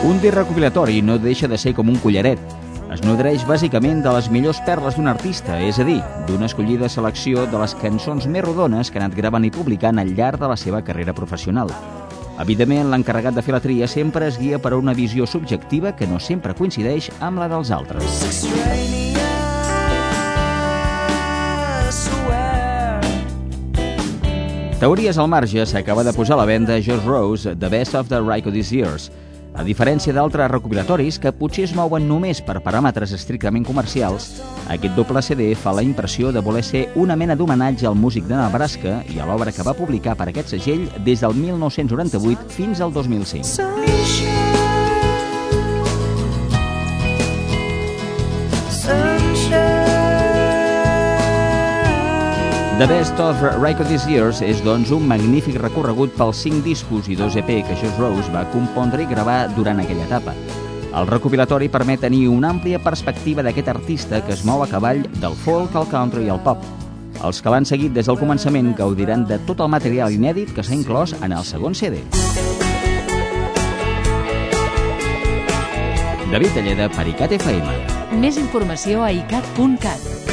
Un disc recopilatori no deixa de ser com un collaret. Es nodreix bàsicament de les millors perles d'un artista, és a dir, d'una escollida selecció de les cançons més rodones que ha anat gravant i publicant al llarg de la seva carrera professional. Evidentment, l'encarregat de fer la tria sempre es guia per una visió subjectiva que no sempre coincideix amb la dels altres. Teories al marge, s'acaba de posar a la venda Josh Rose, The Best of the Ryko These Years. A diferència d'altres recopilatoris que potser es mouen només per paràmetres estrictament comercials, aquest doble CD fa la impressió de voler ser una mena d'homenatge al músic de Nebraska i a l'obra que va publicar per aquest segell des del 1998 fins al 2005. The Best of Ryko These Years és, doncs, un magnífic recorregut pels 5 discos i 2 EP que Josh Rose va compondre i gravar durant aquella etapa. El recopilatori permet tenir una àmplia perspectiva d'aquest artista que es mou a cavall del folk, el country i el pop. Els que l'han seguit des del començament gaudiran de tot el material inèdit que s'ha inclòs en el segon CD. David Telleda per ICAT FM. Més informació a icat.cat.